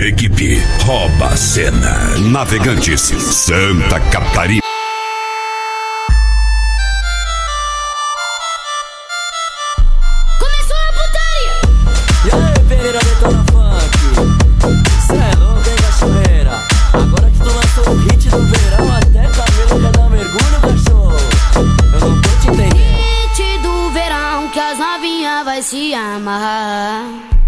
Equipe Rouba a Cena. Navegantes, Santa Catarina. Começou a putaria. E aí, Pereira Detona Funk, cê é louco, hein, cachoeira? Agora que tu lançou o hit do verão, até Camila quer dar mergulho, cachorro. Eu não tô te entendendo. Hit do verão que as novinhas vai se amarrar.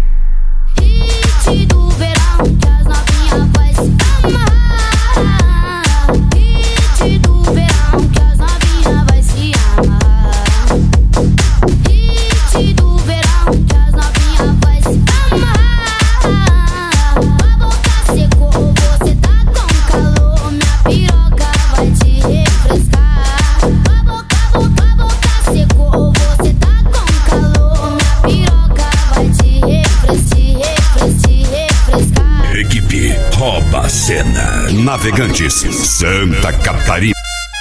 Hit do verão que as novinhas vai se amarrar. Hit do verão que as novinhas vai se amarrar. Hit do verão que as novinhas vai se amarrar. A boca secou, você tá com calor, minha piroca vai te refrescar. A boca secou, você tá com calor, minha piroca vai te refrescar. Equipe Rouba a Cena. Navegantes, Santa Catarina.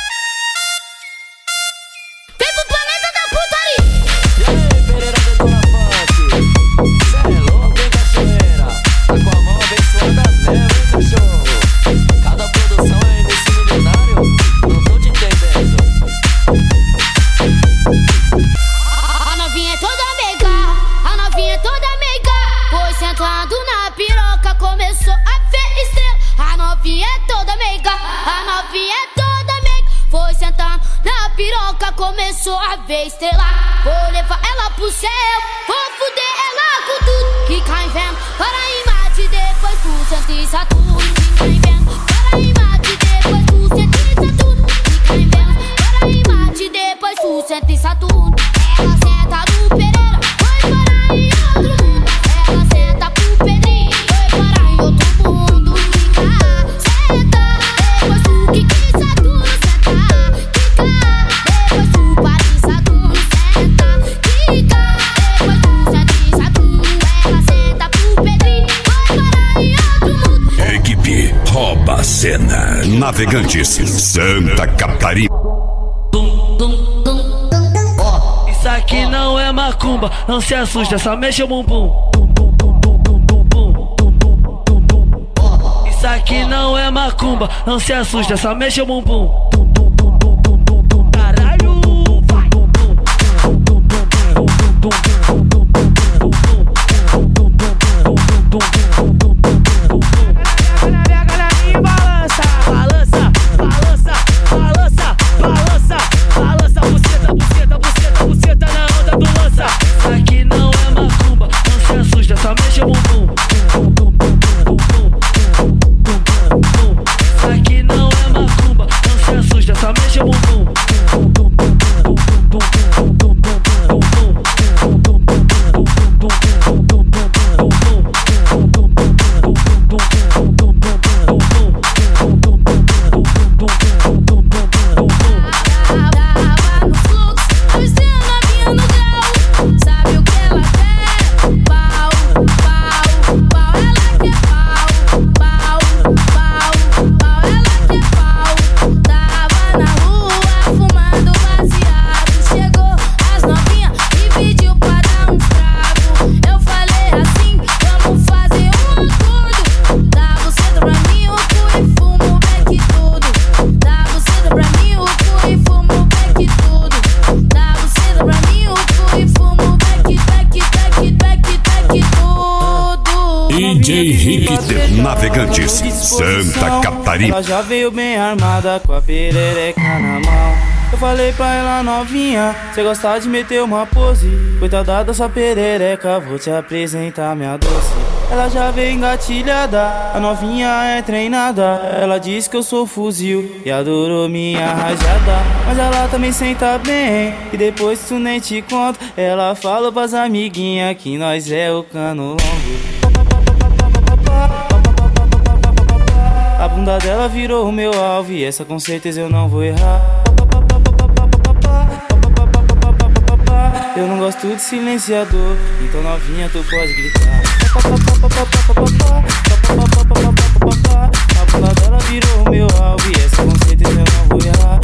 Vem pro planeta da putaria. E aí, Pereira Detona Funk, cê é louco, hein, cachoeira? Tá com a mão abençoada mesmo, hein, cachorro? Cada produção é nesse milionário, não tô te entendendo. A novinha é toda meiga, a novinha é toda meiga. Foi sentando na piroca, começou a ver estrela. A novinha é toda meiga, a novinha é toda meiga. Foi sentando na piroca, começou a ver estrela. Vou levar ela pro céu, vou fuder ela com tudo. Que cai vendo, para em mate, depois tu sente Saturno. Que cai vendo, para em mate, depois tu sente Saturno. Que cai vendo, para em mate, depois tu sente Saturno. Ela senta no Pereira, foi parar em outro mundo. Ela senta pro Pedrinho, foi parar em outro mundo. Quica, senta, depois tu quica em Saturno. Senta, quica, depois tu para em Saturno. Senta, quica, depois tu senta em Saturno. Ela senta pro Pedrinho, foi parar em outro mundo. Equipe Rouba a Cena. Navegantes, Santa Catarina. Isso aqui não é macumba, não se assusta, só mexe o bumbum. Isso aqui não é macumba, não se assusta, só mexe o bumbum. Caralho, vai. Pega na minha balança, balança, balança, balança, balança, balança, buceta, buceta, buceta, buceta na onda do lança. Isso aqui não é macumba, não se assusta, só mexe o bumbum. Isso aqui não é macumba, não se assusta, só mexe o bumbum. Tava no fluxo, avistando a novinha no grau. Sabe o que ela quer? Pau, pau, pau. Ela quer pau, pau, pau, pau. Ela quer pau. Tava na rua fumando baseado. Chegou as novinhas e pediu pra dar um trago. Eu falei assim, vamos fazer um acordo. Dá você pra mim o cu e fumo o beck tudo. Dá você pra mim o cu e fumo o beck tudo. Dá você pra mim o cu e fumo o beck tudo. DJ Rick, Navegantes, Santa Catarina. Ela já veio bem armada com a perereca na mão. Eu falei pra ela, novinha, cê gosta de meter uma pose. Coitada da sua perereca, vou te apresentar minha doce. Ela já veio engatilhada, a novinha é treinada. Ela diz que eu sou fuzil e adorou minha rajada. Mas ela também senta bem, e depois tu nem te conta. Ela falou pras amiguinhas que nós é o cano longo. A bunda dela virou o meu alvo e essa com certeza eu não vou errar. Eu não gosto de silenciador, então novinha tu pode gritar. A bunda dela virou o meu alvo e essa com certeza eu não vou errar.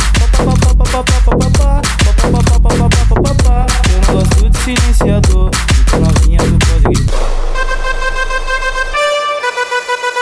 Eu não gosto de silenciador, então novinha tu pode gritar.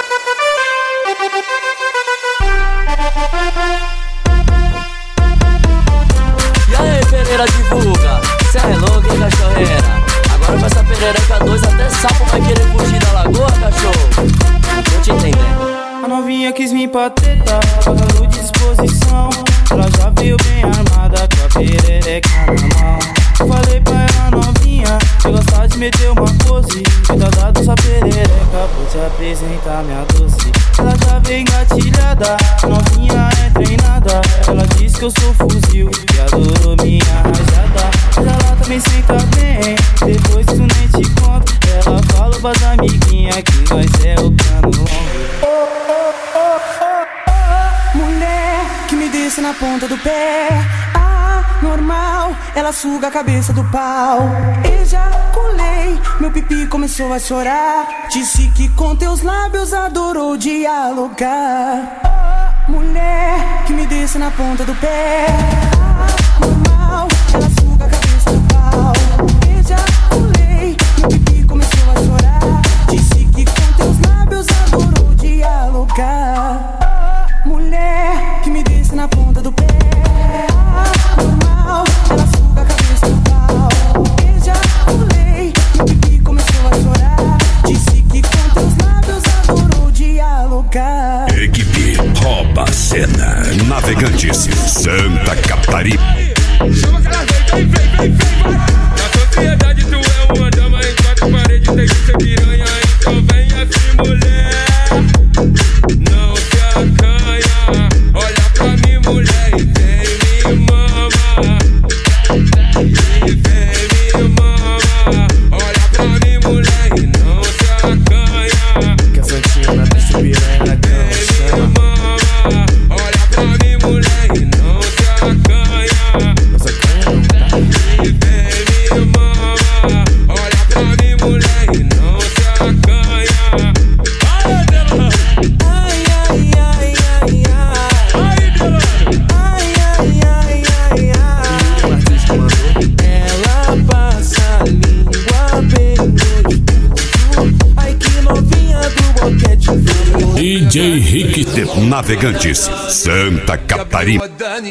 novinha quis me pateta, pagando disposição. Ela já veio bem armada com a perereca na mão. Eu falei pra ela, novinha, você gosta de meter uma pose. Cuidado dessa perereca, vou te apresentar minha doce. Ela já veio engatilhada, novinha é treinada. Ela diz que eu sou fuzil e adorou minha rajada. Mas ela também senta bem, depois isso nem te conto. Ela fala pras amiguinhas que nós é o cano longo. Mulher que me desce na ponta do pé, normal, ela suga a cabeça do pau. Ejaculei, meu pipi começou a chorar. Disse que com teus lábios adorou dialogar. Mulher que me desce na ponta do pé, normal, ela suga a cabeça do pau. Ejaculei, meu pipi começou a chorar. Disse que com teus lábios adorou dialogar. Mulher que me desce na ponta do pé, normal, ela suga a cabeça do pau. Ejaculei, meu pipi começou a chorar. Disse que com teus lábios adorou dialogar. Equipe Rouba a Cena, Navegantes, Santa Catarina. Chama aquela vem, vai. Na sociedade tu é uma dama, em quatro paredes tem que ser piranha. Então vem assim, mulher, não se acanha. Olha pra mim, mulher, e vem me mama. E vem me mama. Olha pra mim, mulher, e não se acanha. Que a santinha na pista piranha na cama chama. Olha pra mim, mulher, e não se acanha. Não se acanha não, tá? E vem me mama. Olha pra mim, mulher, e não se acanha. Ai, Delano. Ai, ai, ai, ai, ai. Ai, Delano. Ai, ai, ai, ai, ai. O artista mandou. Ela passa a língua bem no escuro. Ai, que novinha do boquete frio. DJ Rick de Navegantes, Santa Catarina.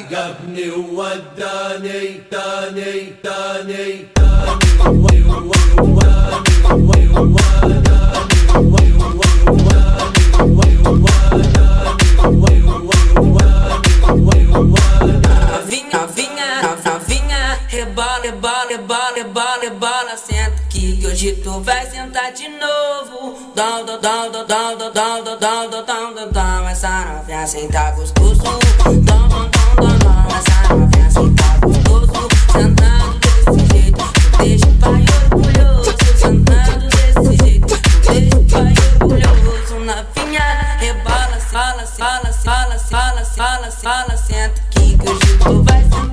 Novinha, rebola, senta aqui que hoje tu vai sentar de novo. Dom, essa novinha senta gostoso. Dom, essa novinha senta gostoso. Sentando desse jeito, tu deixa o pai orgulhoso. Sentando desse jeito, tu deixa o pai orgulhoso. Novinha, rebola, senta aqui que hoje tu vai sentar.